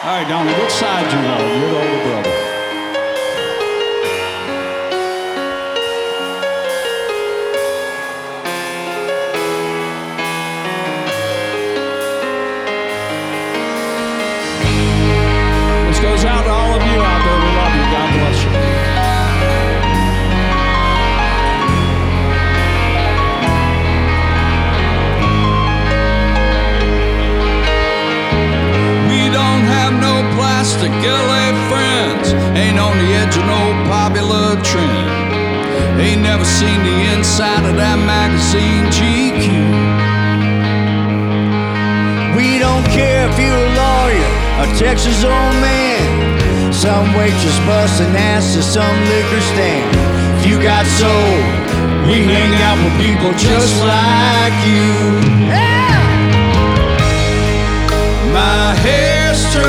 All right, Donnie, which side you on? You're the older brother. This goes out to all of you out there. We love you. God bless you. Plastic LA friends ain't on the edge of no popular trend. Ain't never seen the inside of that magazine GQ. We don't care if you're a lawyer, a Texas old man, some waitress busting ass to some liquor stand. If you got soul, we hang out with people just like you. Yeah! My hair's